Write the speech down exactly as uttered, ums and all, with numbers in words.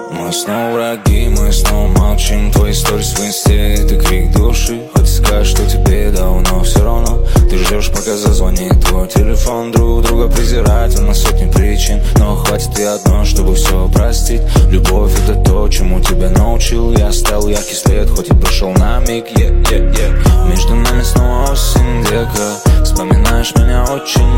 Мы снова враги, мы снова молчим. Твои сторис в инсте, это крик души. Хоть и скажешь, что тебе давно все равно. Ты ждешь, пока зазвонит твой телефон. Друг друга презирать, у нас сотни причин. Но хватит и одной, чтобы все простить. Любовь — это то, чему тебя научил. Я оставил яркий след, хоть и прошел на миг. yeah, yeah, yeah. Между нами снова осень, дека. Вспоминаешь меня очень